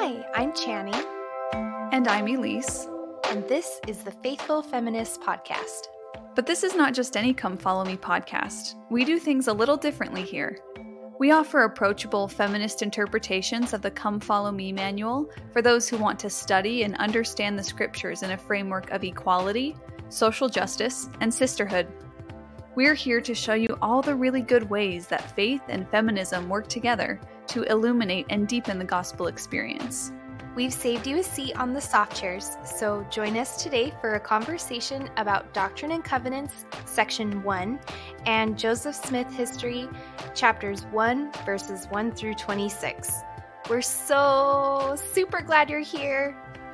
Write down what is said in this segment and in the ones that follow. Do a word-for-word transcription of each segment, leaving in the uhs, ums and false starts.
Hi, I'm Channy. And I'm Elise. And this is the Faithful Feminist Podcast. But this is not just any Come Follow Me podcast. We do things a little differently here. We offer approachable feminist interpretations of the Come Follow Me manual for those who want to study and understand the scriptures in a framework of equality, social justice, and sisterhood. We're here to show you all the really good ways that faith and feminism work together to illuminate and deepen the gospel experience. We've saved you a seat on the soft chairs, so join us today for a conversation about Doctrine and Covenants, Section one, and Joseph Smith History, Chapters one, verses one through twenty-six. We're so super glad you're here.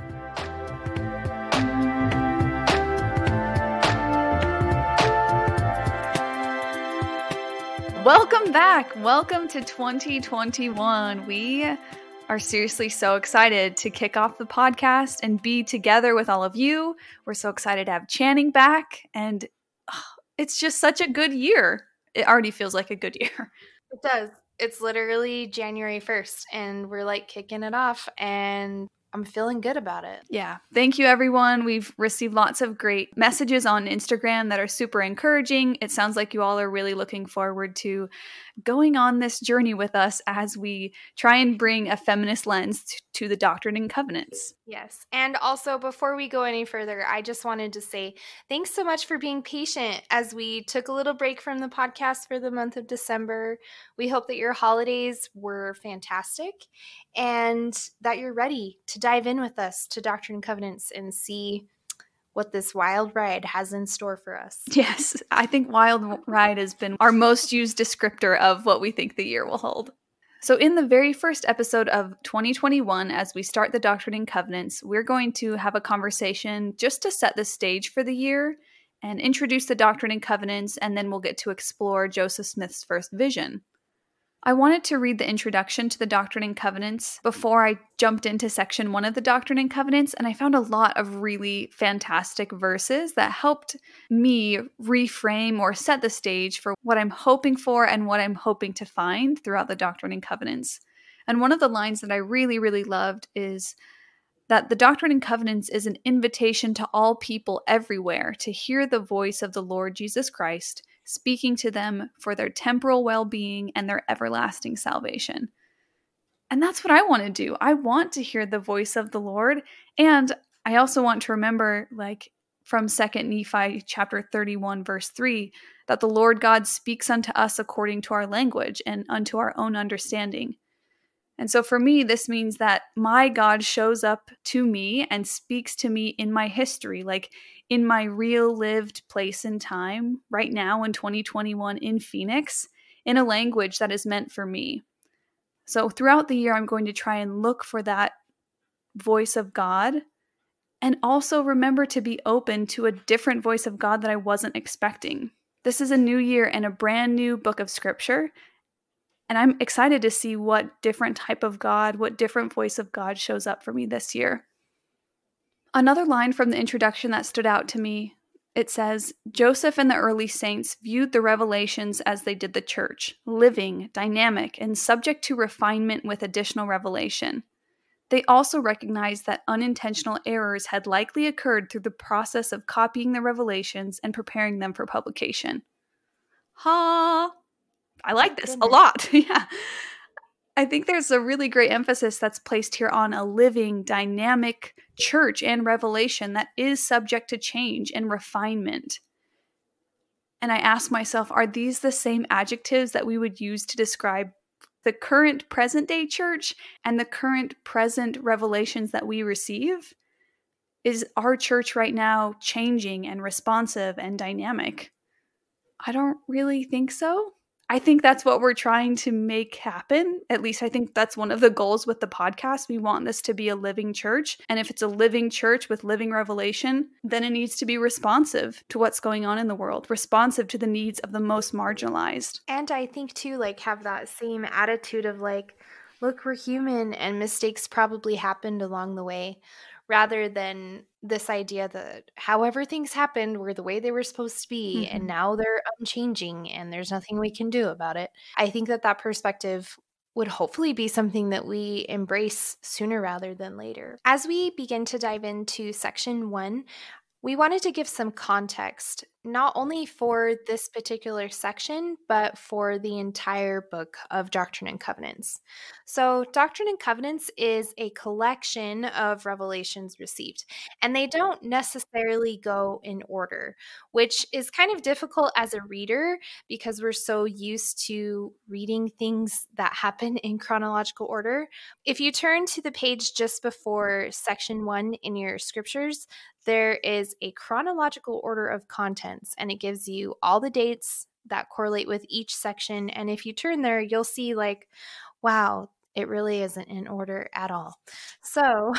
Welcome back. Welcome to twenty twenty-one. We are seriously so excited to kick off the podcast and be together with all of you. We're so excited to have Channing back, and oh, it's just such a good year. It already feels like a good year. It does. It's literally January first, and we're like kicking it off, and I'm feeling good about it. Yeah. Thank you, everyone. We've received lots of great messages on Instagram that are super encouraging. It sounds like you all are really looking forward to going on this journey with us as we try and bring a feminist lens to, to the Doctrine and Covenants. Yes. And also, before we go any further, I just wanted to say thanks so much for being patient as we took a little break from the podcast for the month of December. We hope that your holidays were fantastic and that you're ready to dive in with us to Doctrine and Covenants and see what this wild ride has in store for us. Yes, I think wild ride has been our most used descriptor of what we think the year will hold. So in the very first episode of twenty twenty-one, as we start the Doctrine and Covenants, we're going to have a conversation just to set the stage for the year and introduce the Doctrine and Covenants, and then we'll get to explore Joseph Smith's first vision. I wanted to read the introduction to the Doctrine and Covenants before I jumped into section one of the Doctrine and Covenants, and I found a lot of really fantastic verses that helped me reframe or set the stage for what I'm hoping for and what I'm hoping to find throughout the Doctrine and Covenants. And one of the lines that I really, really loved is that the Doctrine and Covenants is an invitation to all people everywhere to hear the voice of the Lord Jesus Christ, speaking to them for their temporal well-being and their everlasting salvation. And that's what I want to do. I want to hear the voice of the Lord. And I also want to remember, like from Second Nephi chapter thirty-one, verse three, that the Lord God speaks unto us according to our language and unto our own understanding. And so for me, this means that my God shows up to me and speaks to me in my history, like in my real lived place and time right now in twenty twenty-one in Phoenix, in a language that is meant for me. So throughout the year, I'm going to try and look for that voice of God and also remember to be open to a different voice of God that I wasn't expecting. This is a new year and a brand new book of scripture. And I'm excited to see what different type of God, what different voice of God shows up for me this year. Another line from the introduction that stood out to me, it says, Joseph and the early saints viewed the revelations as they did the church, living, dynamic, and subject to refinement with additional revelation. They also recognized that unintentional errors had likely occurred through the process of copying the revelations and preparing them for publication. Ha! I like this a lot. Yeah. I think there's a really great emphasis that's placed here on a living, dynamic church and revelation that is subject to change and refinement. And I ask myself, are these the same adjectives that we would use to describe the current present day church and the current present revelations that we receive? Is our church right now changing and responsive and dynamic? I don't really think so. I think that's what we're trying to make happen. At least I think that's one of the goals with the podcast. We want this to be a living church. And if it's a living church with living revelation, then it needs to be responsive to what's going on in the world, responsive to the needs of the most marginalized. And I think too, like, have that same attitude of like, look, we're human and mistakes probably happened along the way, rather than this idea that however things happened were the way they were supposed to be, mm-hmm. and now they're unchanging and there's nothing we can do about it. I think that that perspective would hopefully be something that we embrace sooner rather than later. As we begin to dive into section one, we wanted to give some context, not only for this particular section, but for the entire book of Doctrine and Covenants. So, Doctrine and Covenants is a collection of revelations received, and they don't necessarily go in order, which is kind of difficult as a reader because we're so used to reading things that happen in chronological order. If you turn to the page just before section one in your scriptures, there is a chronological order of contents, and it gives you all the dates that correlate with each section. And if you turn there, you'll see like, wow, it really isn't in order at all. So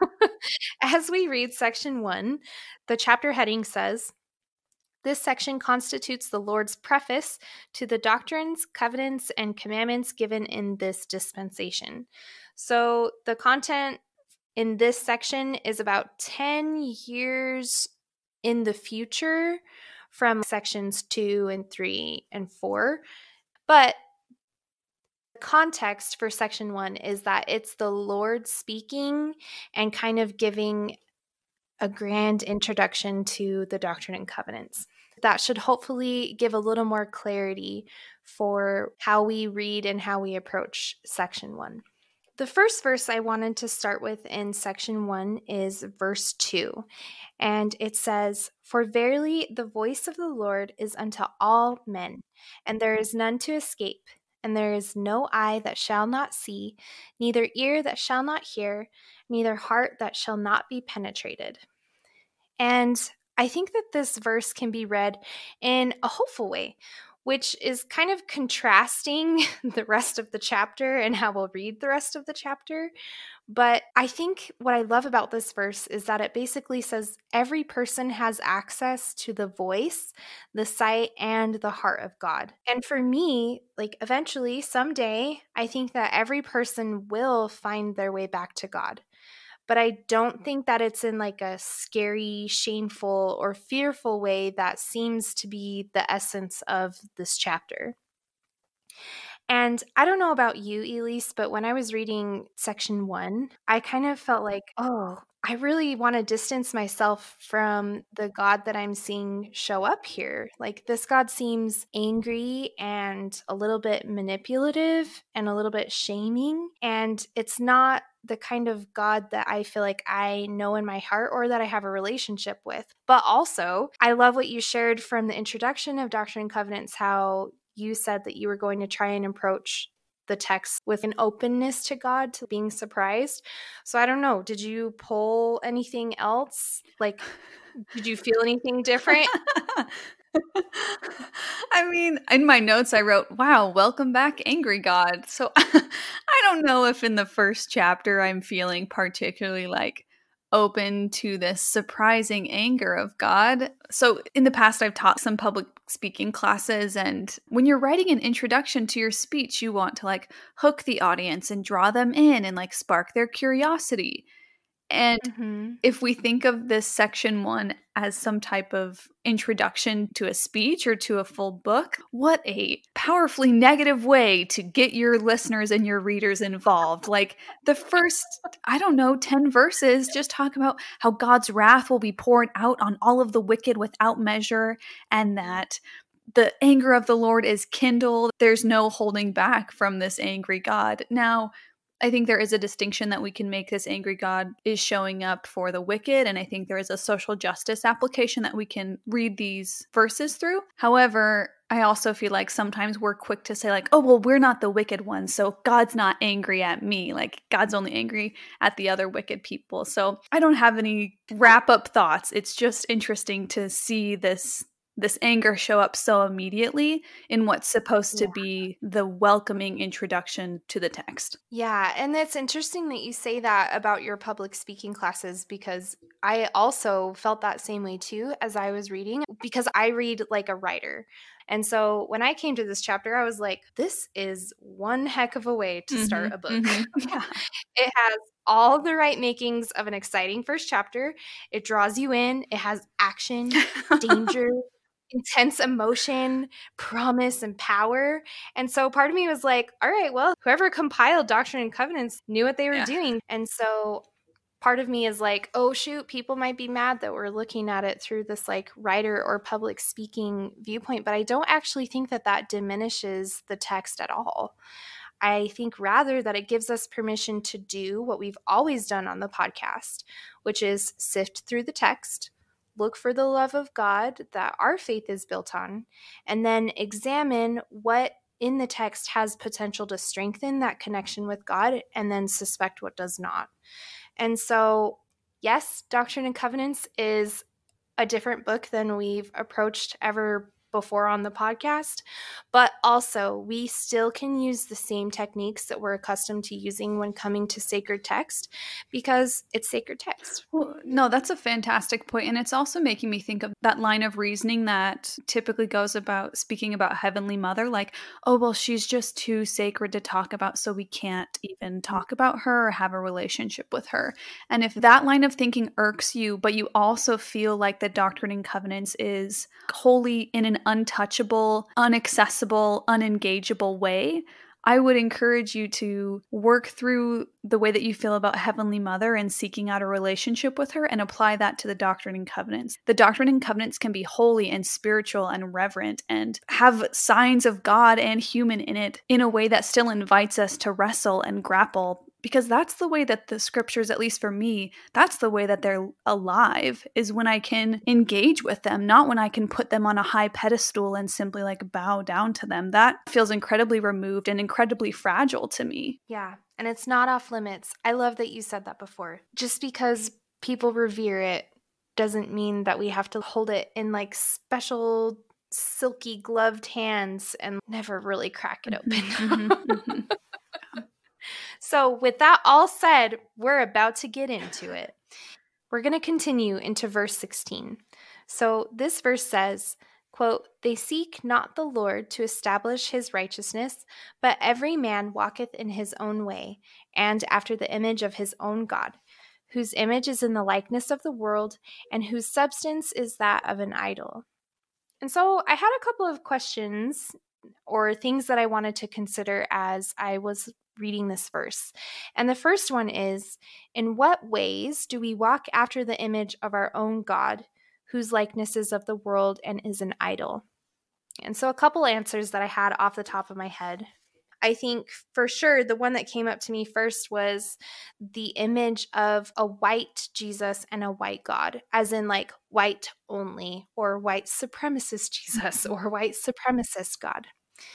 as we read section one, the chapter heading says, this section constitutes the Lord's preface to the doctrines, covenants, and commandments given in this dispensation. So the content in this section is about ten years in the future from sections two and three and four. But the context for section one is that it's the Lord speaking and kind of giving a grand introduction to the Doctrine and Covenants. That should hopefully give a little more clarity for how we read and how we approach section one. The first verse I wanted to start with in section one is verse two, and it says, for verily the voice of the Lord is unto all men, and there is none to escape, and there is no eye that shall not see, neither ear that shall not hear, neither heart that shall not be penetrated. And I think that this verse can be read in a hopeful way, which is kind of contrasting the rest of the chapter and how we'll read the rest of the chapter. But I think what I love about this verse is that it basically says every person has access to the voice, the sight, and the heart of God. And for me, like eventually, someday, I think that every person will find their way back to God. But I don't think that it's in like a scary, shameful, or fearful way that seems to be the essence of this chapter. And I don't know about you, Elise, but when I was reading section one, I kind of felt like, oh, I really want to distance myself from the God that I'm seeing show up here. Like this God seems angry and a little bit manipulative and a little bit shaming. And it's not the kind of God that I feel like I know in my heart or that I have a relationship with. But also, I love what you shared from the introduction of Doctrine and Covenants, how you said that you were going to try and approach the text with an openness to God, to being surprised. So I don't know, did you pull anything else? Like, did you feel anything different? I mean, in my notes I wrote, wow, welcome back, angry God. So I don't know if in the first chapter I'm feeling particularly like open to this surprising anger of God. So in the past, I've taught some public speaking classes, and when you're writing an introduction to your speech, you want to like hook the audience and draw them in and like spark their curiosity. And mm-hmm. if we think of this section one as some type of introduction to a speech or to a full book, what a powerfully negative way to get your listeners and your readers involved. Like the first, I don't know, ten verses just talk about how God's wrath will be poured out on all of the wicked without measure, and that the anger of the Lord is kindled. There's no holding back from this angry God. Now, I think there is a distinction that we can make. This angry God is showing up for the wicked, and I think there is a social justice application that we can read these verses through. However, I also feel like sometimes we're quick to say like, oh, well, we're not the wicked ones, so God's not angry at me. Like God's only angry at the other wicked people. So I don't have any wrap-up thoughts. It's just interesting to see this this anger show up so immediately in what's supposed to yeah. be the welcoming introduction to the text. Yeah, and it's interesting that you say that about your public speaking classes, because I also felt that same way too as I was reading, because I read like a writer. And so when I came to this chapter, I was like, this is one heck of a way to mm-hmm, start a book. Mm-hmm. Yeah. It has all the right makings of an exciting first chapter. It draws you in. It has action, danger, intense emotion, promise, and power. And so part of me was like, all right, well, whoever compiled Doctrine and Covenants knew what they were Yeah. doing. And so part of me is like, oh, shoot, people might be mad that we're looking at it through this like writer or public speaking viewpoint. But I don't actually think that that diminishes the text at all. I think rather that it gives us permission to do what we've always done on the podcast, which is sift through the text, look for the love of God that our faith is built on, and then examine what in the text has potential to strengthen that connection with God, and then suspect what does not. And so, yes, Doctrine and Covenants is a different book than we've approached ever before on the podcast, but also we still can use the same techniques that we're accustomed to using when coming to sacred text because it's sacred text. Well, no, that's a fantastic point. And it's also making me think of that line of reasoning that typically goes about speaking about Heavenly Mother, like, oh, well, she's just too sacred to talk about, so we can't even talk about her or have a relationship with her. And if that line of thinking irks you, but you also feel like the Doctrine and Covenants is wholly in an untouchable, unaccessible, unengageable way, I would encourage you to work through the way that you feel about Heavenly Mother and seeking out a relationship with her and apply that to the Doctrine and Covenants. The Doctrine and Covenants can be holy and spiritual and reverent and have signs of God and human in it in a way that still invites us to wrestle and grapple, because that's the way that the scriptures, at least for me, that's the way that they're alive, is when I can engage with them, not when I can put them on a high pedestal and simply like bow down to them. That feels incredibly removed and incredibly fragile to me. Yeah, and it's not off limits. I love that you said that before. Just because people revere it doesn't mean that we have to hold it in like special silky gloved hands and never really crack it open. Mm-hmm, mm-hmm. So with that all said, we're about to get into it. We're going to continue into verse sixteen. So this verse says, quote, "They seek not the Lord to establish his righteousness, but every man walketh in his own way, and after the image of his own God, whose image is in the likeness of the world, and whose substance is that of an idol." And so I had a couple of questions or things that I wanted to consider as I was reading this verse. And the first one is, in what ways do we walk after the image of our own God, whose likeness is of the world and is an idol? And so a couple answers that I had off the top of my head. I think for sure the one that came up to me first was the image of a white Jesus and a white God, as in like white only, or white supremacist Jesus, or white supremacist God.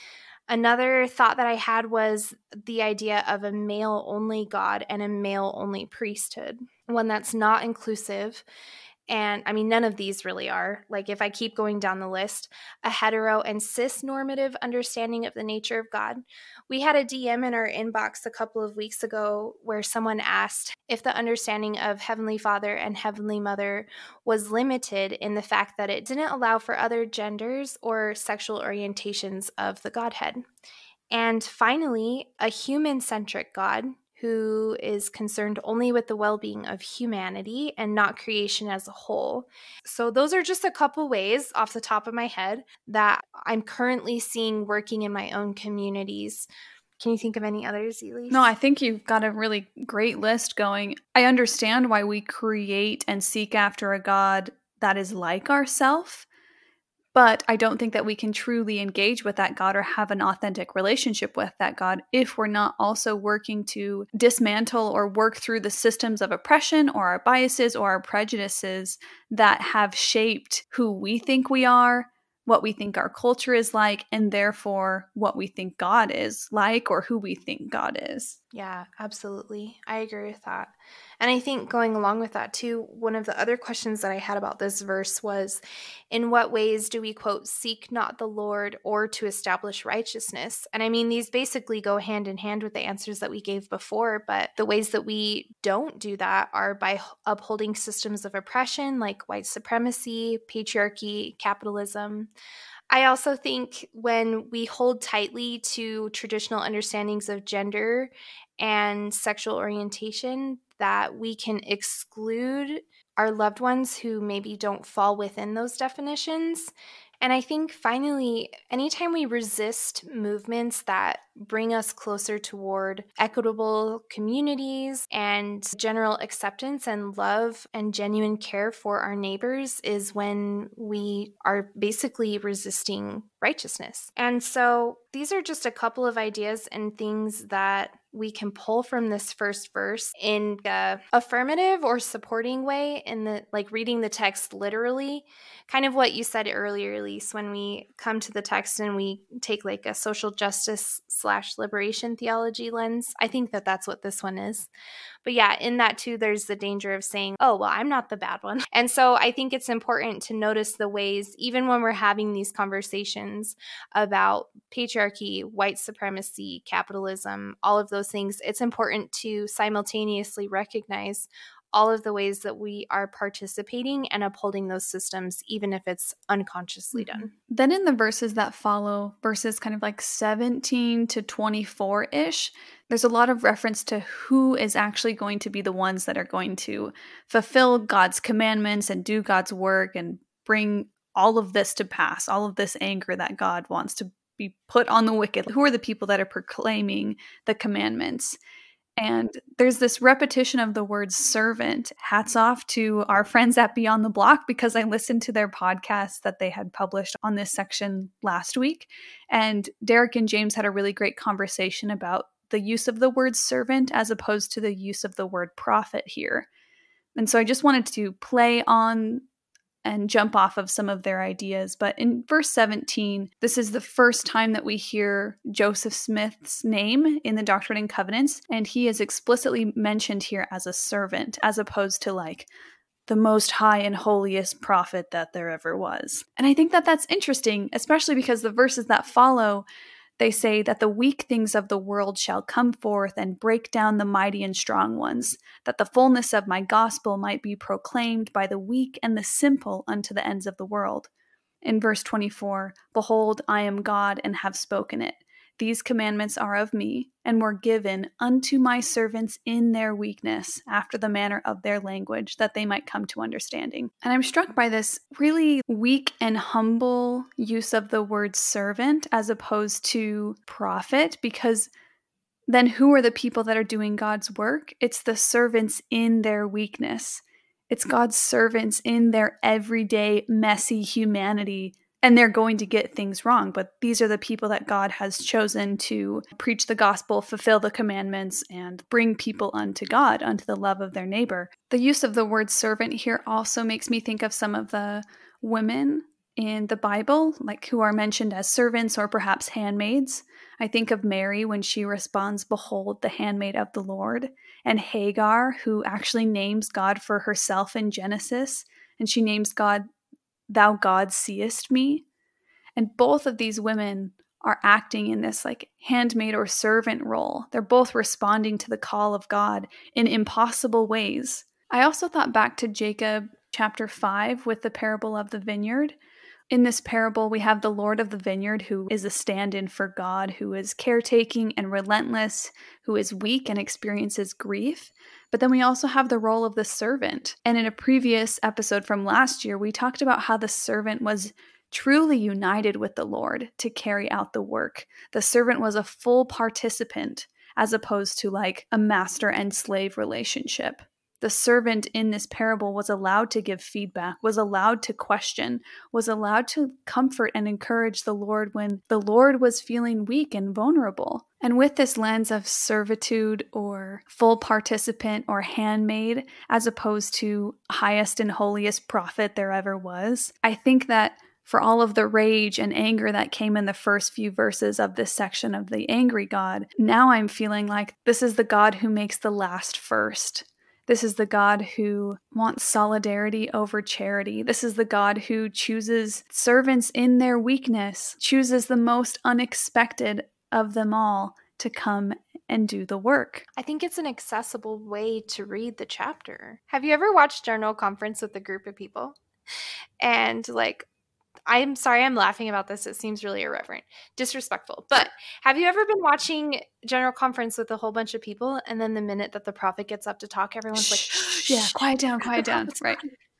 Another thought that I had was the idea of a male-only God and a male-only priesthood, one that's not inclusive. And I mean, none of these really are. Like if I keep going down the list, a hetero and cis normative understanding of the nature of God. We had a D M in our inbox a couple of weeks ago where someone asked if the understanding of Heavenly Father and Heavenly Mother was limited in the fact that it didn't allow for other genders or sexual orientations of the Godhead. And finally, a human-centric God who is concerned only with the well-being of humanity and not creation as a whole. So those are just a couple ways off the top of my head that I'm currently seeing working in my own communities. Can you think of any others, Elise? No, I think you've got a really great list going. I understand why we create and seek after a God that is like ourself, but I don't think that we can truly engage with that God or have an authentic relationship with that God if we're not also working to dismantle or work through the systems of oppression or our biases or our prejudices that have shaped who we think we are, what we think our culture is like, and therefore what we think God is like or who we think God is. Yeah, absolutely. I agree with that. And I think going along with that too, one of the other questions that I had about this verse was, in what ways do we, quote, seek not the Lord or to establish righteousness? And I mean, these basically go hand in hand with the answers that we gave before, but the ways that we don't do that are by upholding systems of oppression like white supremacy, patriarchy, capitalism. I also think when we hold tightly to traditional understandings of gender and sexual orientation, that we can exclude our loved ones who maybe don't fall within those definitions. And I think finally, anytime we resist movements that bring us closer toward equitable communities and general acceptance and love and genuine care for our neighbors is when we are basically resisting righteousness. And so these are just a couple of ideas and things that we can pull from this first verse in a affirmative or supporting way, in the like reading the text literally, kind of what you said earlier, Elise, when we come to the text and we take like a social justice slash liberation theology lens. I think that that's what this one is. But yeah, in that too, there's the danger of saying, oh, well, I'm not the bad one. And so I think it's important to notice the ways, even when we're having these conversations about patriarchy, white supremacy, capitalism, all of those things, it's important to simultaneously recognize all of the ways that we are participating and upholding those systems, even if it's unconsciously mm-hmm. done. Then in the verses that follow, verses kind of like seventeen to twenty-four-ish, there's a lot of reference to who is actually going to be the ones that are going to fulfill God's commandments and do God's work and bring all of this to pass, all of this anger that God wants to be put on the wicked. Who are the people that are proclaiming the commandments? And there's this repetition of the word servant. Hats off to our friends at Beyond the Block, because I listened to their podcast that they had published on this section last week. And Derek and James had a really great conversation about the use of the word servant as opposed to the use of the word prophet here. And so I just wanted to play on and jump off of some of their ideas. But in verse seventeen, this is the first time that we hear Joseph Smith's name in the Doctrine and Covenants, and he is explicitly mentioned here as a servant, as opposed to like the most high and holiest prophet that there ever was. And I think that that's interesting, especially because the verses that follow, they say that the weak things of the world shall come forth and break down the mighty and strong ones, that the fullness of my gospel might be proclaimed by the weak and the simple unto the ends of the world. In verse twenty-four, behold, I am God and have spoken it. These commandments are of me, and were given unto my servants in their weakness, after the manner of their language, that they might come to understanding. And I'm struck by this really weak and humble use of the word servant as opposed to prophet, because then who are the people that are doing God's work? It's the servants in their weakness. It's God's servants in their everyday, messy humanity. And they're going to get things wrong, but these are the people that God has chosen to preach the gospel, fulfill the commandments, and bring people unto God, unto the love of their neighbor. The use of the word servant here also makes me think of some of the women in the Bible, like who are mentioned as servants or perhaps handmaids. I think of Mary when she responds, behold, the handmaid of the Lord, and Hagar, who actually names God for herself in Genesis, and she names God, thou God seest me. And both of these women are acting in this like handmaid or servant role. They're both responding to the call of God in impossible ways. I also thought back to Jacob chapter five with the parable of the vineyard. In this parable, we have the Lord of the vineyard, who is a stand-in for God, who is caretaking and relentless, who is weak and experiences grief. But then we also have the role of the servant. And in a previous episode from last year, we talked about how the servant was truly united with the Lord to carry out the work. The servant was a full participant, as opposed to like a master and slave relationship. The servant in this parable was allowed to give feedback, was allowed to question, was allowed to comfort and encourage the Lord when the Lord was feeling weak and vulnerable. And with this lens of servitude or full participant or handmaid, as opposed to highest and holiest prophet there ever was, I think that for all of the rage and anger that came in the first few verses of this section of the angry God, now I'm feeling like this is the God who makes the last first. This is the God who wants solidarity over charity. This is the God who chooses servants in their weakness, chooses the most unexpected of them all to come and do the work. I think it's an accessible way to read the chapter. Have you ever watched General Conference with a group of people? And like, I'm sorry I'm laughing about this. It seems really irreverent, disrespectful. But have you ever been watching General Conference with a whole bunch of people, and then the minute that the prophet gets up to talk, everyone's like, shh, yeah, quiet down, quiet down. Right.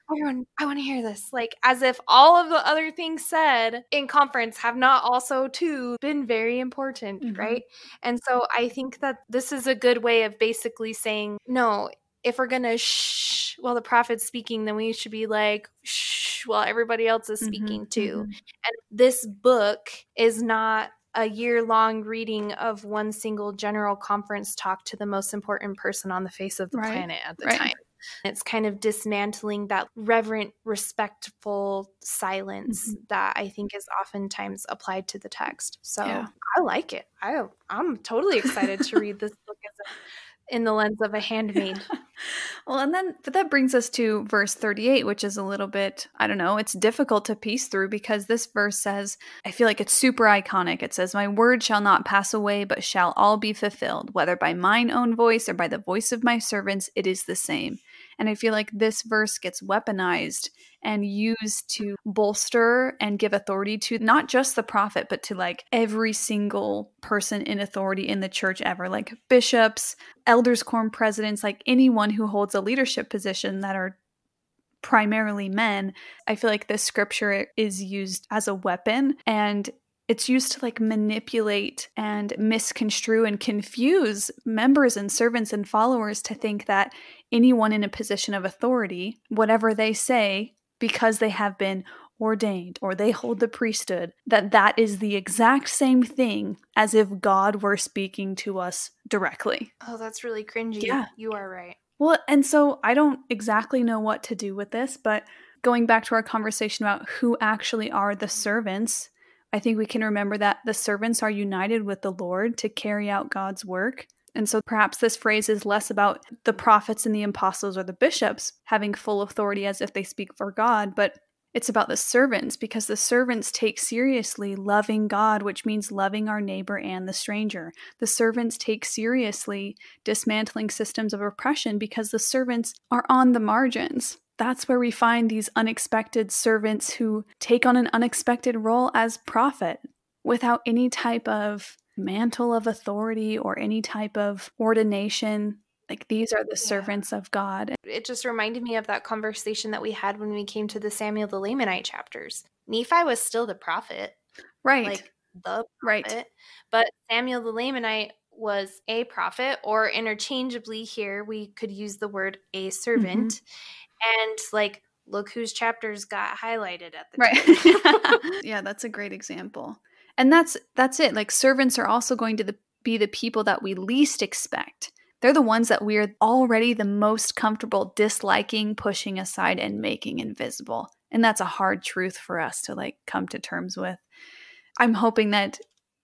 everyone, I want to hear this. Like, as if all of the other things said in conference have not also, too, been very important, mm-hmm. right? And so I think that this is a good way of basically saying, no, if we're going to shh while the prophet's speaking, then we should be like, shh while everybody else is speaking, mm-hmm. too. Mm-hmm. And this book is not a year-long reading of one single general conference talk to the most important person on the face of the right. planet at the right. time. It's kind of dismantling that reverent, respectful silence mm-hmm. that I think is oftentimes applied to the text. So yeah. I like it. I, I'm totally excited to read this book as a in the lens of a handmaid. Well, and then, but that brings us to verse thirty-eight, which is a little bit, I don't know, it's difficult to piece through because this verse says, I feel like it's super iconic. It says, my word shall not pass away, but shall all be fulfilled, whether by mine own voice or by the voice of my servants, it is the same. And I feel like this verse gets weaponized and used to bolster and give authority to not just the prophet, but to like every single person in authority in the church ever, like bishops, elders quorum presidents, like anyone who holds a leadership position that are primarily men. I feel like this scripture is used as a weapon, and it's used to like manipulate and misconstrue and confuse members and servants and followers to think that anyone in a position of authority, whatever they say, because they have been ordained or they hold the priesthood, that that is the exact same thing as if God were speaking to us directly. Oh, that's really cringy. Yeah. You are right. Well, and so I don't exactly know what to do with this, but going back to our conversation about who actually are the servants, I think we can remember that the servants are united with the Lord to carry out God's work. And so perhaps this phrase is less about the prophets and the apostles or the bishops having full authority as if they speak for God, but it's about the servants, because the servants take seriously loving God, which means loving our neighbor and the stranger. The servants take seriously dismantling systems of oppression because the servants are on the margins. That's where we find these unexpected servants who take on an unexpected role as prophet without any type of mantle of authority or any type of ordination. Like, these are the yeah. servants of God. It just reminded me of that conversation that we had when we came to the Samuel the Lamanite chapters. Nephi was still the prophet. Right. Like, the prophet. Right. But Samuel the Lamanite was a prophet, or interchangeably here, we could use the word a servant. Mm-hmm. And, like, look whose chapters got highlighted at the right. time. Yeah, that's a great example. And that's that's it. Like, servants are also going to the, be the people that we least expect. They're the ones that we're already the most comfortable disliking, pushing aside, and making invisible. And that's a hard truth for us to like come to terms with. I'm hoping that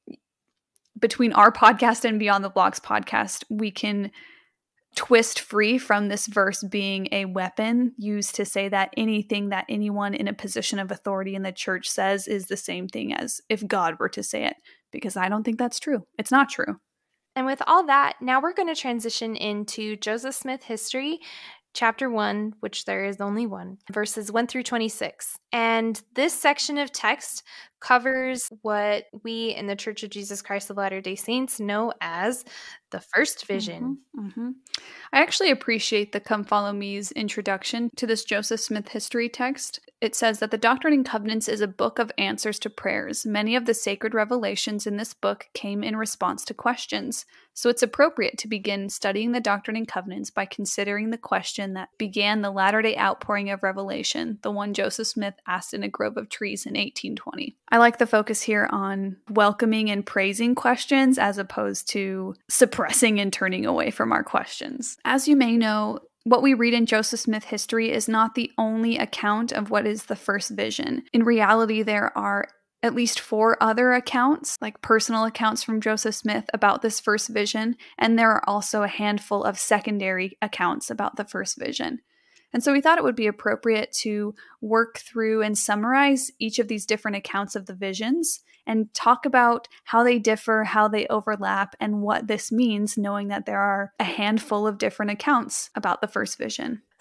between our podcast and Beyond the Blocks podcast, we can twist free from this verse being a weapon used to say that anything that anyone in a position of authority in the church says is the same thing as if God were to say it, because I don't think that's true. It's not true. And with all that, now we're going to transition into Joseph Smith history, chapter one, which there is only one, verses one through twenty-six. And this section of text covers what we in the Church of Jesus Christ of Latter-day Saints know as the first vision. Mm-hmm, mm-hmm. I actually appreciate the Come Follow Me's introduction to this Joseph Smith history text. It says that the Doctrine and Covenants is a book of answers to prayers. Many of the sacred revelations in this book came in response to questions. So it's appropriate to begin studying the Doctrine and Covenants by considering the question that began the latter-day outpouring of revelation, the one Joseph Smith asked in a grove of trees in eighteen twenty. I like the focus here on welcoming and praising questions as opposed to suppressing and turning away from our questions. As you may know, what we read in Joseph Smith history is not the only account of what is the first vision. In reality, there are at least four other accounts, like personal accounts from Joseph Smith about this first vision, and there are also a handful of secondary accounts about the first vision. And so we thought it would be appropriate to work through and summarize each of these different accounts of the visions and talk about how they differ, how they overlap, and what this means, knowing that there are a handful of different accounts about the first vision.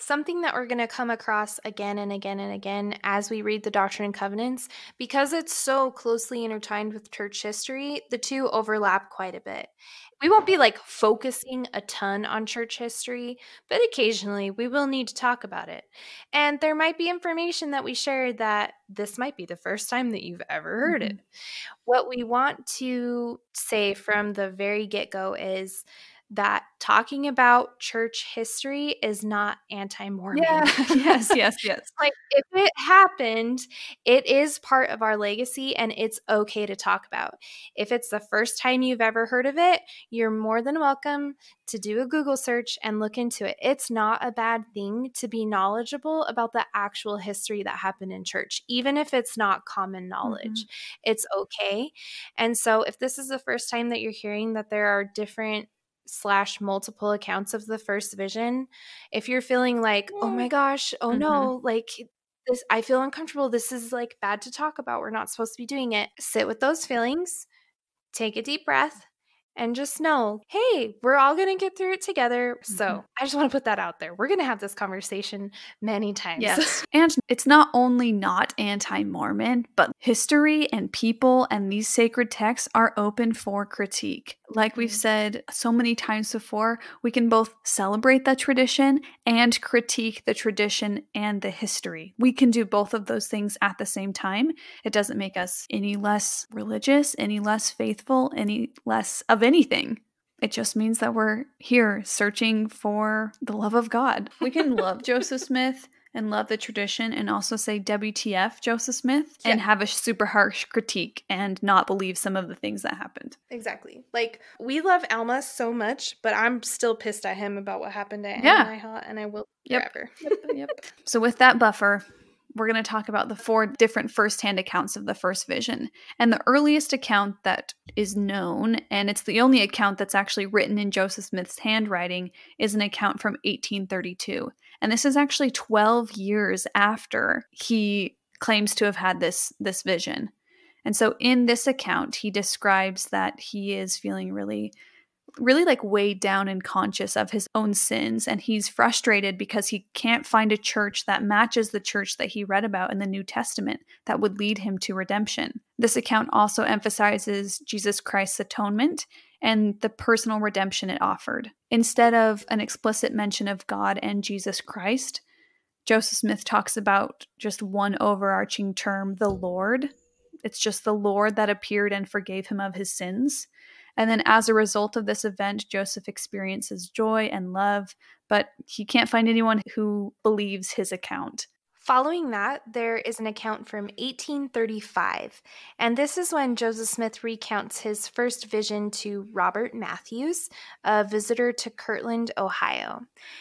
Something that we're going to come across again and again and again as we read the Doctrine and Covenants, because it's so closely intertwined with church history, the two overlap quite a bit. We won't be like focusing a ton on church history, but occasionally we will need to talk about it. And there might be information that we share that this might be the first time that you've ever heard Mm-hmm. it. What we want to say from the very get-go is that talking about church history is not anti-Mormon. Yeah. yes, yes, yes. Like, if it happened, it is part of our legacy and it's okay to talk about. If it's the first time you've ever heard of it, you're more than welcome to do a Google search and look into it. It's not a bad thing to be knowledgeable about the actual history that happened in church, even if it's not common knowledge. Mm-hmm. It's okay. And so if this is the first time that you're hearing that there are different slash multiple accounts of the first vision, if you're feeling like, oh my gosh, oh mm-hmm. no, like this, I feel uncomfortable, this is like bad to talk about, we're not supposed to be doing it, sit with those feelings, take a deep breath, and just know, hey, we're all going to get through it together. Mm-hmm. So I just want to put that out there. We're going to have this conversation many times. Yes. And it's not only not anti-Mormon, but history and people and these sacred texts are open for critique. Like mm-hmm. we've said so many times before, we can both celebrate the tradition and critique the tradition and the history. We can do both of those things at the same time. It doesn't make us any less religious, any less faithful, any less of anything. It just means that we're here searching for the love of God. We can love Joseph Smith and love the tradition and also say W T F Joseph Smith yeah. and have a super harsh critique and not believe some of the things that happened. Exactly. Like, we love Alma so much, but I'm still pissed at him about what happened at yeah. Anna, and I will yep. forever. Yep. Yep. So with that buffer, we're going to talk about the four different firsthand accounts of the first vision. And the earliest account that is known, and it's the only account that's actually written in Joseph Smith's handwriting, is an account from eighteen thirty-two. And this is actually twelve years after he claims to have had this, this vision. And so in this account, he describes that he is feeling really really like weighed down and conscious of his own sins, and he's frustrated because he can't find a church that matches the church that he read about in the New Testament that would lead him to redemption. This account also emphasizes Jesus Christ's atonement and the personal redemption it offered. Instead of an explicit mention of God and Jesus Christ, Joseph Smith talks about just one overarching term, the Lord. It's just the Lord that appeared and forgave him of his sins. And then as a result of this event, Joseph experiences joy and love, but he can't find anyone who believes his account. Following that, there is an account from eighteen thirty-five, and this is when Joseph Smith recounts his first vision to Robert Matthews, a visitor to Kirtland, Ohio.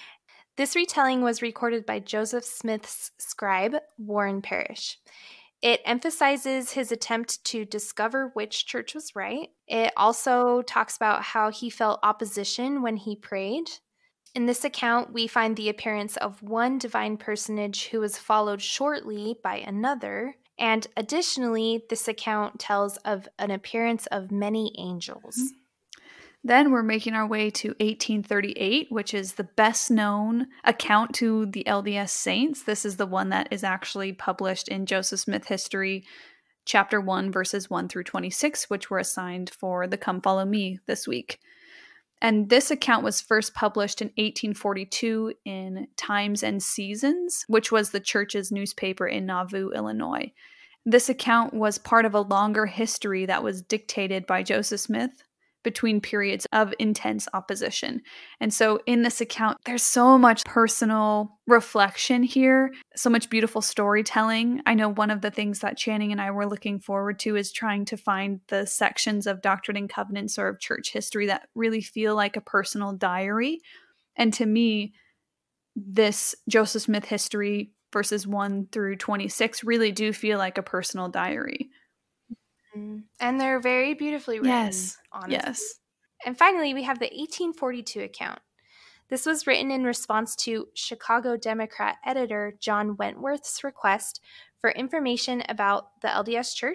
This retelling was recorded by Joseph Smith's scribe, Warren Parrish. It emphasizes his attempt to discover which church was right. It also talks about how he felt opposition when he prayed. In this account, we find the appearance of one divine personage who was followed shortly by another. And additionally, this account tells of an appearance of many angels. Mm-hmm. Then we're making our way to eighteen thirty-eight, which is the best known account to the L D S saints. This is the one that is actually published in Joseph Smith History, chapter one, verses one through twenty-six, which were assigned for the Come Follow Me this week. And this account was first published in eighteen forty-two in Times and Seasons, which was the church's newspaper in Nauvoo, Illinois. This account was part of a longer history that was dictated by Joseph Smith between periods of intense opposition. And so in this account, there's so much personal reflection here, so much beautiful storytelling. I know one of the things that Channing and I were looking forward to is trying to find the sections of Doctrine and Covenants or of church history that really feel like a personal diary. And to me, this Joseph Smith history verses one through twenty-six really do feel like a personal diary. And they're very beautifully written. Yes. Honestly. Yes. And finally, we have the eighteen forty-two account. This was written in response to Chicago Democrat editor John Wentworth's request for information about the L D S Church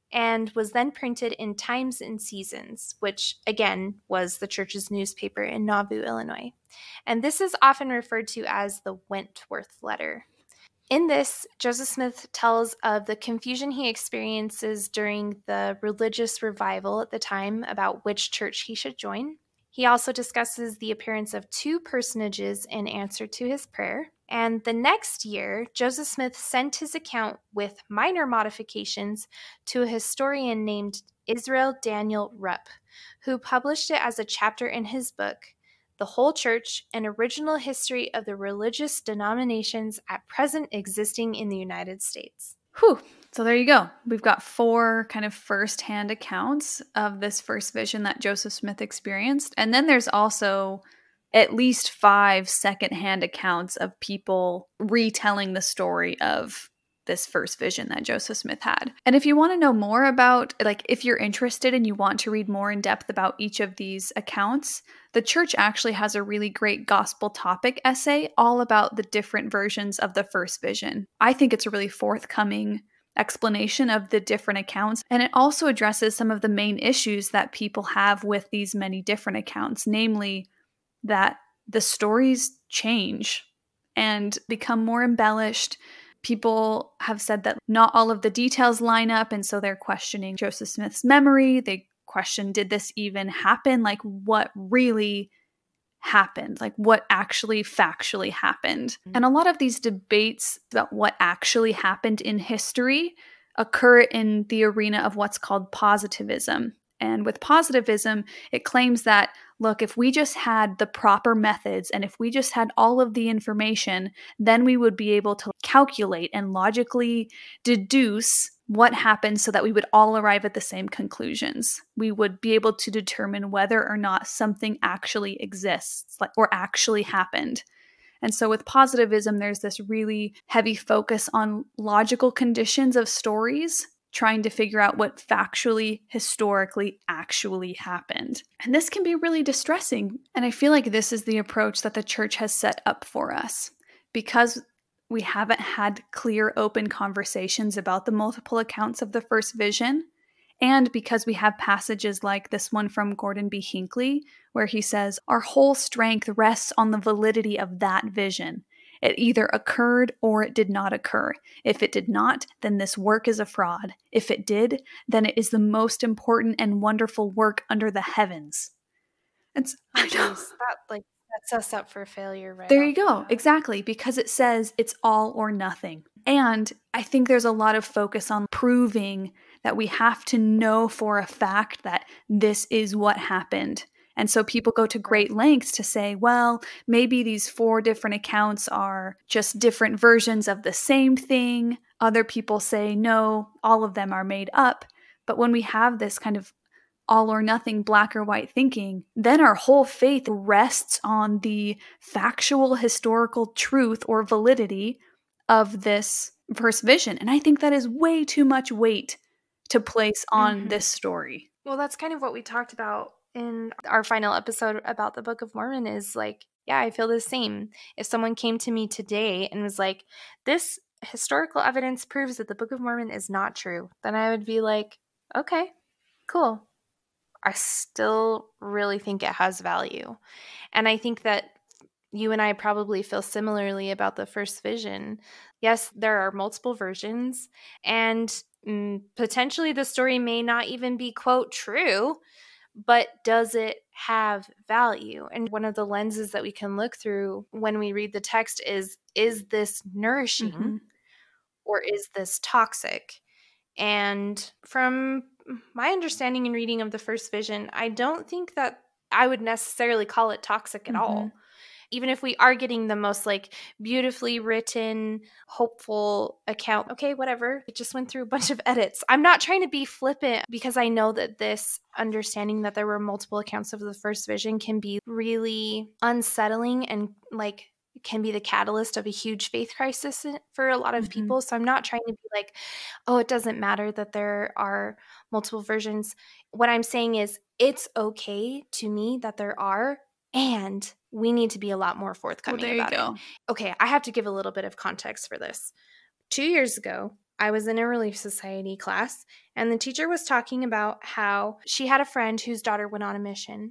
and was then printed in Times and Seasons, which again was the church's newspaper in Nauvoo, Illinois. And this is often referred to as the Wentworth Letter. In this, Joseph Smith tells of the confusion he experiences during the religious revival at the time about which church he should join. He also discusses the appearance of two personages in answer to his prayer. And the next year, Joseph Smith sent his account with minor modifications to a historian named Israel Daniel Rupp, who published it as a chapter in his book, The Whole Church, an Original History of the Religious Denominations at Present Existing in the United States. Whew. So there you go. We've got four kind of first-hand accounts of this first vision that Joseph Smith experienced. And then there's also at least five second-hand accounts of people retelling the story of this first vision that Joseph Smith had. And if you want to know more about, like, if you're interested and you want to read more in depth about each of these accounts, the church actually has a really great gospel topic essay all about the different versions of the first vision. I think it's a really forthcoming explanation of the different accounts, and it also addresses some of the main issues that people have with these many different accounts, namely that the stories change and become more embellished. People have said that not all of the details line up, and so they're questioning Joseph Smith's memory. They question, did this even happen? Like, what really happened? Like, what actually factually happened? And a lot of these debates about what actually happened in history occur in the arena of what's called positivism. And with positivism, it claims that, look, if we just had the proper methods and if we just had all of the information, then we would be able to calculate and logically deduce what happened so that we would all arrive at the same conclusions. We would be able to determine whether or not something actually exists, like, or actually happened. And so with positivism, there's this really heavy focus on logical conditions of stories, trying to figure out what factually, historically, actually happened. And this can be really distressing. And I feel like this is the approach that the church has set up for us. Because we haven't had clear, open conversations about the multiple accounts of the first vision, and because we have passages like this one from Gordon B. Hinckley, where he says, our whole strength rests on the validity of that vision. It either occurred or it did not occur. If it did not, then this work is a fraud. If it did, then it is the most important and wonderful work under the heavens. It's, oh, geez, that like sets us up for failure, right? There you go. Exactly. Because it says it's all or nothing. And I think there's a lot of focus on proving that we have to know for a fact that this is what happened. And so people go to great lengths to say, well, maybe these four different accounts are just different versions of the same thing. Other people say, no, all of them are made up. But when we have this kind of all or nothing, black or white thinking, then our whole faith rests on the factual historical truth or validity of this first vision. And I think that is way too much weight to place on mm-hmm. this story. Well, that's kind of what we talked about in our final episode about the Book of Mormon is like, yeah, I feel the same. If someone came to me today and was like, this historical evidence proves that the Book of Mormon is not true, then I would be like, okay, cool. I still really think it has value. And I think that you and I probably feel similarly about the first vision. Yes, there are multiple versions, and mm, potentially the story may not even be, quote, true. But does it have value? And one of the lenses that we can look through when we read the text is, is this nourishing mm-hmm. or is this toxic? And from my understanding and reading of the first vision, I don't think that I would necessarily call it toxic at mm-hmm. all. Even if we are getting the most like beautifully written, hopeful account, okay, whatever. It just went through a bunch of edits. I'm not trying to be flippant because I know that this understanding that there were multiple accounts of the first vision can be really unsettling and like can be the catalyst of a huge faith crisis for a lot of mm-hmm. people. So I'm not trying to be like, oh, it doesn't matter that there are multiple versions. What I'm saying is it's okay to me that there are, and we need to be a lot more forthcoming well, there about you go. it. Okay, I have to give a little bit of context for this. Two years ago, I was in a Relief Society class, and the teacher was talking about how she had a friend whose daughter went on a mission,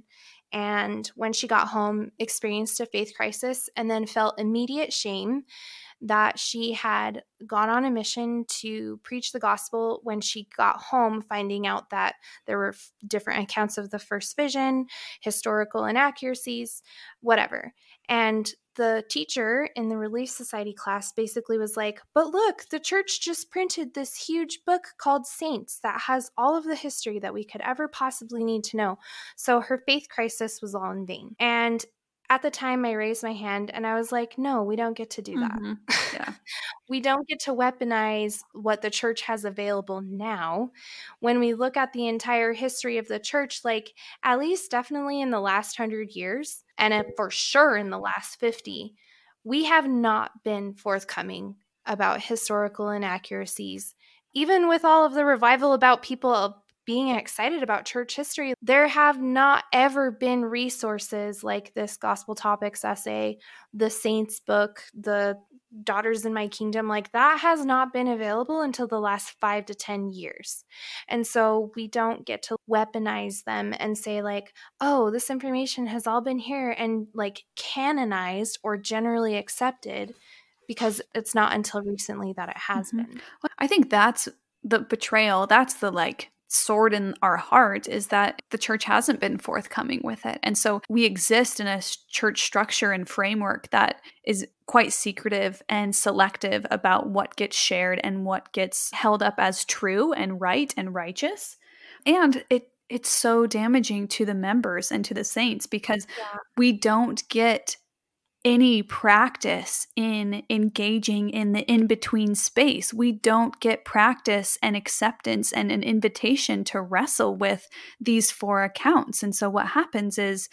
and when she got home, experienced a faith crisis and then felt immediate shame that she had gone on a mission to preach the gospel when she got home, finding out that there were f- different accounts of the first vision, historical inaccuracies, whatever. And the teacher in the Relief Society class basically was like, but look, the church just printed this huge book called Saints that has all of the history that we could ever possibly need to know. So her faith crisis was all in vain. And at the time, I raised my hand and I was like, no, we don't get to do that. Mm-hmm. Yeah. We don't get to weaponize what the church has available now. When we look at the entire history of the church, like at least definitely in the last hundred years, and for sure in the last fifty, we have not been forthcoming about historical inaccuracies. Even with all of the revival about people being excited about church history, there have not ever been resources like this Gospel Topics essay, the Saints book, the Daughters in My Kingdom. Like that has not been available until the last five to ten years. And so we don't get to weaponize them and say like, oh, this information has all been here and like canonized or generally accepted, because it's not until recently that it has Mm-hmm. been. Well, I think that's the betrayal. That's the like sword in our heart, is that the church hasn't been forthcoming with it. And so we exist in a church structure and framework that is quite secretive and selective about what gets shared and what gets held up as true and right and righteous. And it it's so damaging to the members and to the saints, because Yeah. we don't get any practice in engaging in the in-between space. We don't get practice and acceptance and an invitation to wrestle with these four accounts. And so what happens is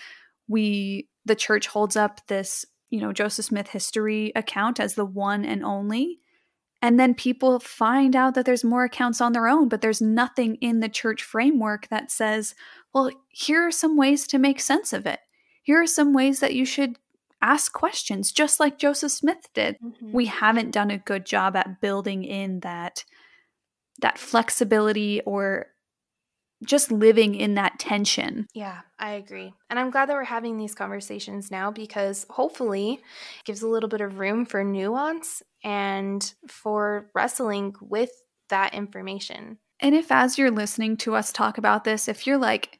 we, the church holds up this, you know, Joseph Smith history account as the one and only. And then people find out that there's more accounts on their own, but there's nothing in the church framework that says, well, here are some ways to make sense of it. Here are some ways that you should ask questions, just like Joseph Smith did. Mm-hmm. We haven't done a good job at building in that that flexibility or just living in that tension. Yeah, I agree. And I'm glad that we're having these conversations now, because hopefully it gives a little bit of room for nuance and for wrestling with that information. And if, as you're listening to us talk about this, if you're like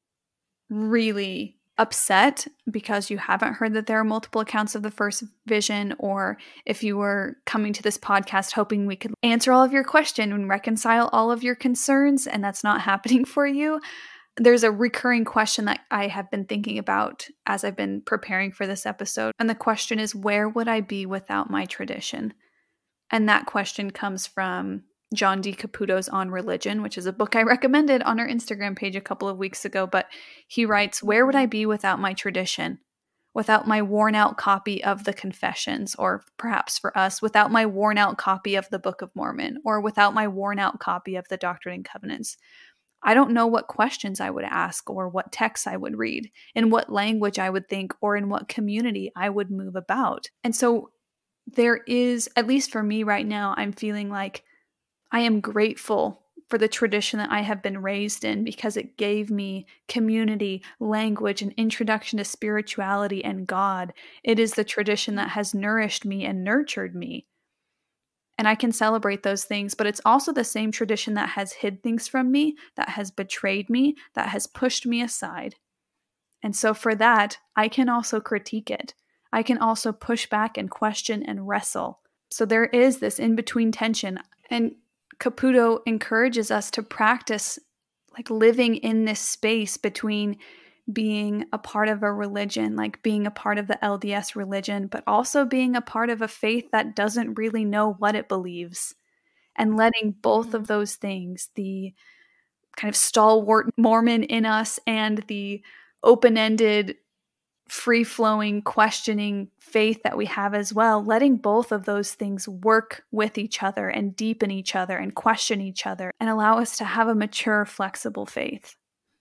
really upset because you haven't heard that there are multiple accounts of the first vision, or if you were coming to this podcast hoping we could answer all of your questions and reconcile all of your concerns, and that's not happening for you, there's a recurring question that I have been thinking about as I've been preparing for this episode. And the question is, where would I be without my tradition? And that question comes from John D. Caputo's On Religion, which is a book I recommended on our Instagram page a couple of weeks ago. But he writes, where would I be without my tradition? Without my worn out copy of the Confessions, or perhaps for us, without my worn out copy of the Book of Mormon, or without my worn out copy of the Doctrine and Covenants. I don't know what questions I would ask, or what texts I would read, in what language I would think, or in what community I would move about. And so there is, at least for me right now, I'm feeling like I am grateful for the tradition that I have been raised in, because it gave me community, language, an introduction to spirituality and God. It is the tradition that has nourished me and nurtured me. And I can celebrate those things, but it's also the same tradition that has hid things from me, that has betrayed me, that has pushed me aside. And so for that, I can also critique it. I can also push back and question and wrestle. So there is this in-between tension. And Caputo encourages us to practice like living in this space between being a part of a religion, like being a part of the L D S religion, but also being a part of a faith that doesn't really know what it believes, and letting both Mm-hmm. of those things, the kind of stalwart Mormon in us and the open-ended, free-flowing, questioning faith that we have as well, letting both of those things work with each other and deepen each other and question each other and allow us to have a mature, flexible faith.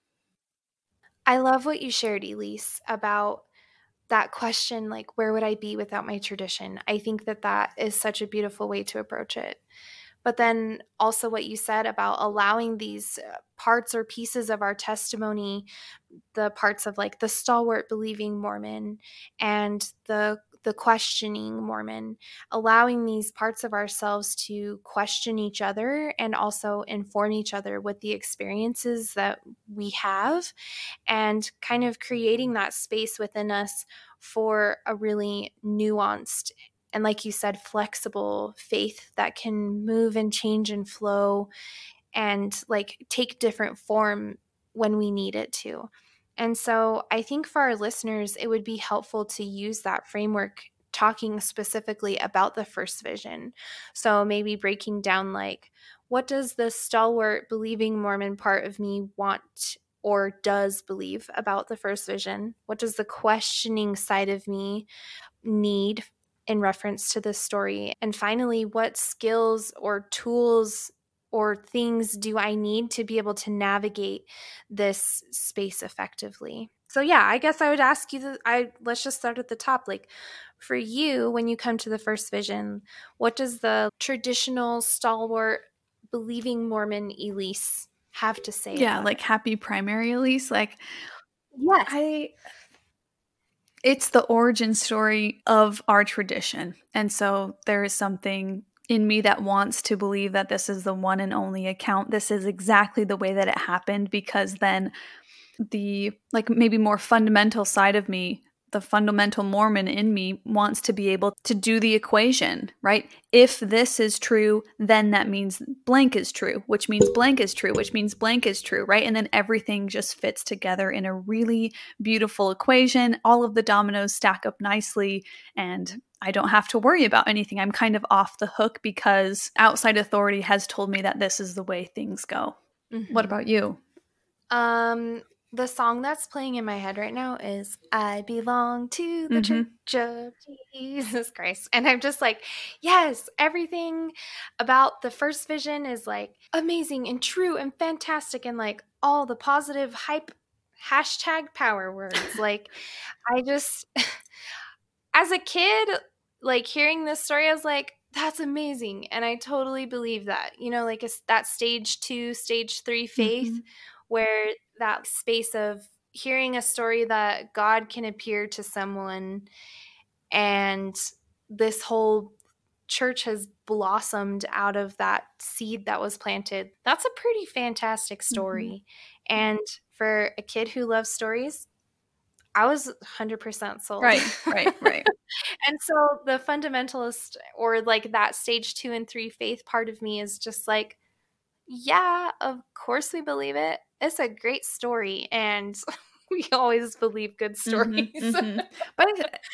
I love what you shared, Elise, about that question, like, where would I be without my tradition? I think that that is such a beautiful way to approach it. But then also what you said about allowing these parts or pieces of our testimony, the parts of like the stalwart believing Mormon and the the questioning Mormon, allowing these parts of ourselves to question each other and also inform each other with the experiences that we have, and kind of creating that space within us for a really nuanced and, like you said, flexible faith that can move and change and flow and like take different form when we need it to. And so I think for our listeners, it would be helpful to use that framework talking specifically about the first vision. So maybe breaking down like, what does the stalwart believing Mormon part of me want or does believe about the first vision? What does the questioning side of me need in reference to this story? And finally, what skills or tools or things do I need to be able to navigate this space effectively? So yeah, I guess I would ask you, the, I let's just start at the top. Like for you, when you come to the first vision, what does the traditional stalwart believing Mormon Elise have to say? Yeah, about like it? happy primary Elise. Like, yes, I... It's the origin story of our tradition. And so there is something in me that wants to believe that this is the one and only account. This is exactly the way that it happened, because then the like maybe more fundamental side of me, the fundamental Mormon in me, wants to be able to do the equation, right? If this is true, then that means blank is true, which means blank is true, which means blank is true, right? And then everything just fits together in a really beautiful equation. All of the dominoes stack up nicely, and I don't have to worry about anything. I'm kind of off the hook because outside authority has told me that this is the way things go. Mm-hmm. What about you? Um, the song that's playing in my head right now is I Belong to the mm-hmm. Church of Jesus Christ. And I'm just like, yes, everything about the first vision is like amazing and true and fantastic, and like all the positive hype hashtag power words. Like I just, as a kid, like hearing this story, I was like, that's amazing. And I totally believe that, you know, like it's that stage two, stage three faith, mm-hmm. where that space of hearing a story that God can appear to someone and this whole church has blossomed out of that seed that was planted. That's a pretty fantastic story. Mm-hmm. And for a kid who loves stories, I was one hundred percent sold. Right, right, right. And so the fundamentalist, or like that stage two and three faith part of me, is just like, yeah, of course we believe it. It's a great story, and we always believe good stories. Mm-hmm, mm-hmm. But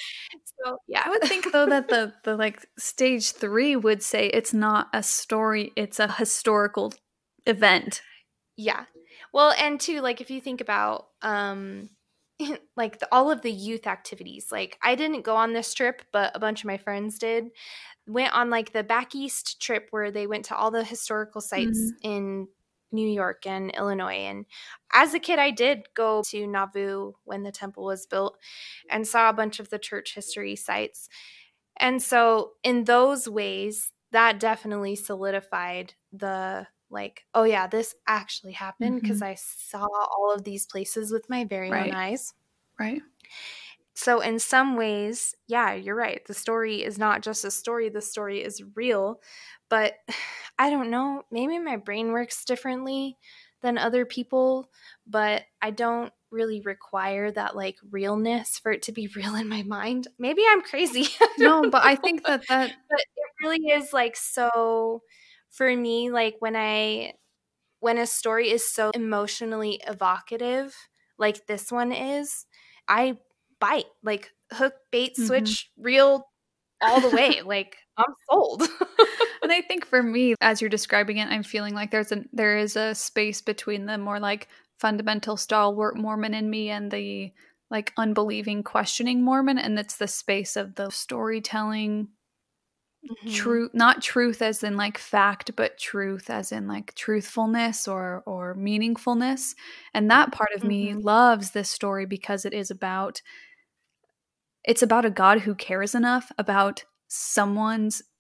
so yeah, I would think though that the the like stage three would say it's not a story; it's a historical event. Yeah, well, and too, like if you think about um, like the, all of the youth activities. Like I didn't go on this trip, but a bunch of my friends did. Went on like the back east trip where they went to all the historical sites mm-hmm. in New York and Illinois. And as a kid, I did go to Nauvoo when the temple was built and saw a bunch of the church history sites. And so in those ways, that definitely solidified the like, oh yeah, this actually happened because mm-hmm. I saw all of these places with my very right. own eyes. Right. So in some ways, yeah, you're right. The story is not just a story. The story is real. But I don't know, maybe my brain works differently than other people, but I don't really require that like realness for it to be real in my mind. Maybe I'm crazy. No, but I think that that but it really is like, so for me, like when I when a story is so emotionally evocative like this one is, I bite, like hook, bait, switch, mm-hmm. reel all the way. Like I'm sold. And I think for me, as you're describing it, I'm feeling like there's a there is a space between the more like fundamental stalwart Mormon in me and the like unbelieving, questioning Mormon, and it's the space of the storytelling, mm-hmm. truth, not truth as in like fact, but truth as in like truthfulness or or meaningfulness. And that part of mm-hmm. me loves this story because it is about it's about a God who cares enough about someone's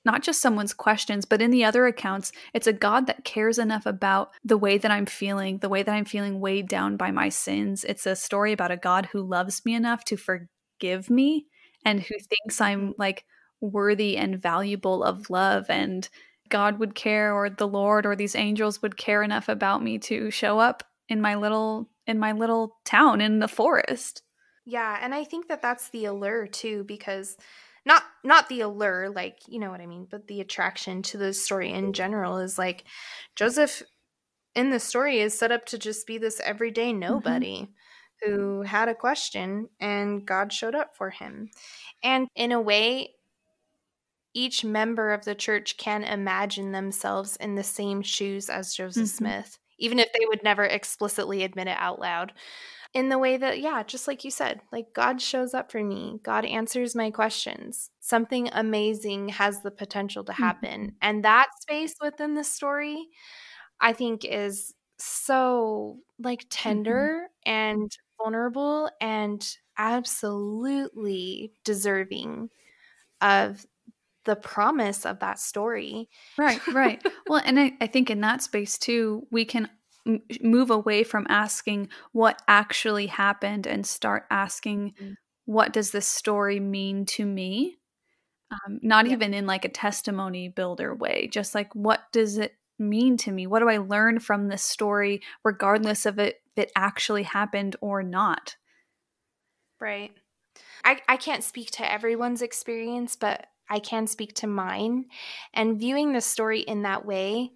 not just someone's questions, but in the other accounts, it's a God that cares enough about the way that I'm feeling, the way that I'm feeling weighed down by my sins. It's a story about a God who loves me enough to forgive me and who thinks I'm like worthy and valuable of love. And God would care, or the Lord or these angels would care enough about me to show up in my little in my little town in the forest. Yeah, and I think that that's the allure too, because not not the allure, like, you know what I mean, but the attraction to the story in general is like Joseph in the story is set up to just be this everyday nobody mm-hmm. who had a question and God showed up for him. And in a way, each member of the church can imagine themselves in the same shoes as Joseph mm-hmm. Smith, even if they would never explicitly admit it out loud. In the way that, yeah, just like you said, like God shows up for me. God answers my questions. Something amazing has the potential to happen. Mm-hmm. And that space within the story, I think, is so like tender mm-hmm. and vulnerable and absolutely deserving of the promise of that story. Right, right. Well, and I, I think in that space too, we can move away from asking what actually happened and start asking, mm-hmm. what does this story mean to me? Um, not yeah. even in like a testimony builder way, just like, what does it mean to me? What do I learn from this story, regardless of it, if it actually happened or not? Right. I, I can't speak to everyone's experience, but I can speak to mine. And viewing the story in that way,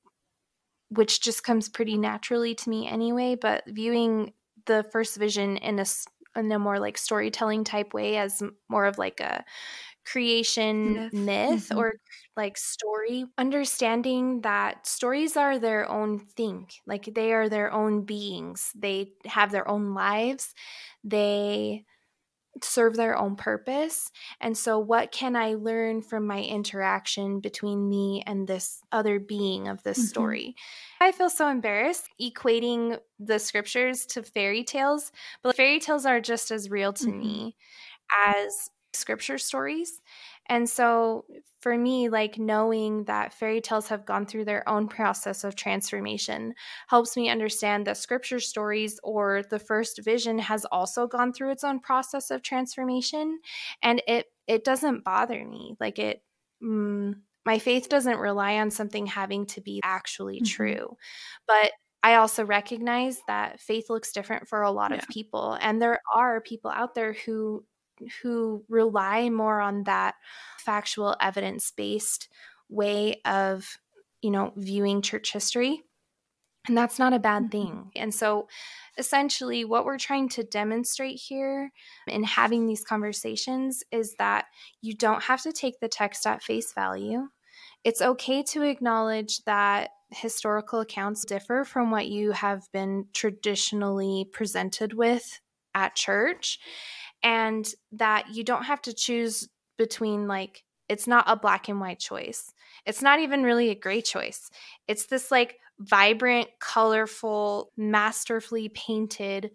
which just comes pretty naturally to me anyway, but viewing the first vision in a, in a more like storytelling type way as more of like a creation myth, myth mm-hmm. or like story, understanding that stories are their own thing. Like they are their own beings. They have their own lives. They serve their own purpose. And so what can I learn from my interaction between me and this other being of this mm-hmm. story? I feel so embarrassed equating the scriptures to fairy tales, but fairy tales are just as real to mm-hmm. me as scripture stories. And so for me, like knowing that fairy tales have gone through their own process of transformation helps me understand that scripture stories or the first vision has also gone through its own process of transformation. And it it doesn't bother me. Like it, mm, my faith doesn't rely on something having to be actually mm-hmm. true. But I also recognize that faith looks different for a lot yeah. of people. And there are people out there who who rely more on that factual evidence-based way of, you know, viewing church history. And that's not a bad mm-hmm. thing. And so essentially what we're trying to demonstrate here in having these conversations is that you don't have to take the text at face value. It's okay to acknowledge that historical accounts differ from what you have been traditionally presented with at church. And that you don't have to choose between, like, it's not a black and white choice. It's not even really a gray choice. It's this like vibrant, colorful, masterfully painted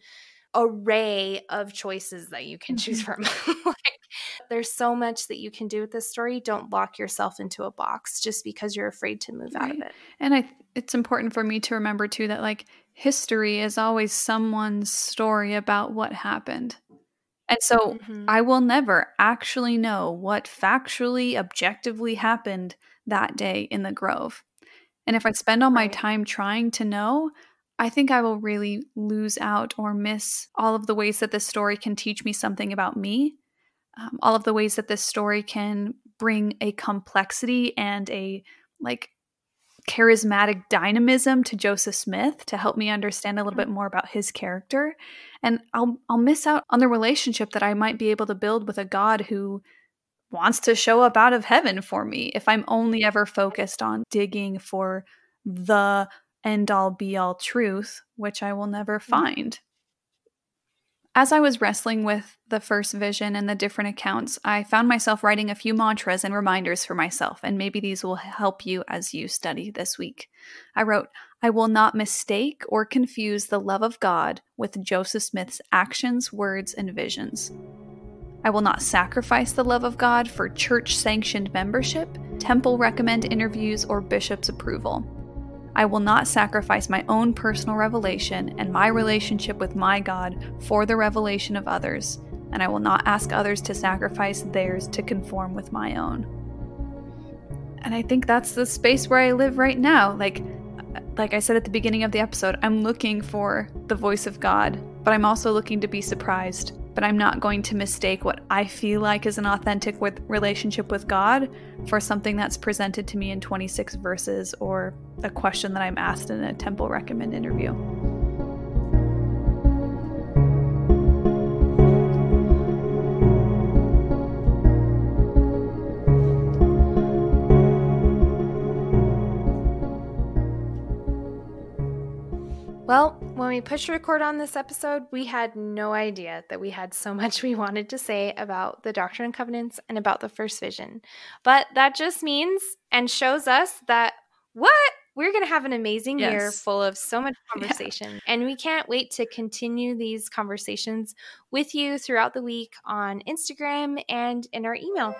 array of choices that you can choose from. Like, there's so much that you can do with this story. Don't lock yourself into a box just because you're afraid to move right. out of it. And I, it's important for me to remember too that like history is always someone's story about what happened. And so mm-hmm. I will never actually know what factually, objectively happened that day in the Grove. And if I spend all my right. time trying to know, I think I will really lose out or miss all of the ways that this story can teach me something about me, um, all of the ways that this story can bring a complexity and a like charismatic dynamism to Joseph Smith to help me understand a little bit more about his character. And I'll I'll miss out on the relationship that I might be able to build with a God who wants to show up out of heaven for me if I'm only ever focused on digging for the end-all be-all truth, which I will never find. As I was wrestling with the first vision and the different accounts, I found myself writing a few mantras and reminders for myself, and maybe these will help you as you study this week. I wrote, I will not mistake or confuse the love of God with Joseph Smith's actions, words, and visions. I will not sacrifice the love of God for church-sanctioned membership, temple recommend interviews, or bishop's approval. I will not sacrifice my own personal revelation and my relationship with my God for the revelation of others, and I will not ask others to sacrifice theirs to conform with my own. And I think that's the space where I live right now. Like, like I said at the beginning of the episode, I'm looking for the voice of God, but I'm also looking to be surprised. But I'm not going to mistake what I feel like is an authentic with relationship with God for something that's presented to me in twenty-six verses or a question that I'm asked in a temple recommend interview. Well, when we pushed record on this episode, we had no idea that we had so much we wanted to say about the Doctrine and Covenants and about the first vision. But that just means and shows us that, what? We're going to have an amazing yes. year full of so much conversation. Yeah. And we can't wait to continue these conversations with you throughout the week on Instagram and in our email.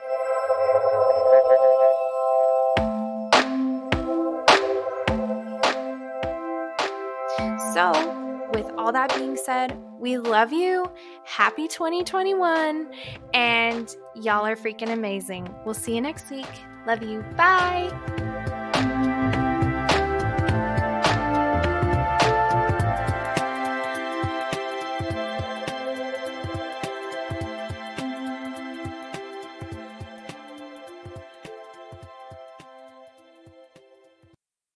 So, with all that being said, we love you. Happy twenty twenty-one. And y'all are freaking amazing. We'll see you next week. Love you. Bye.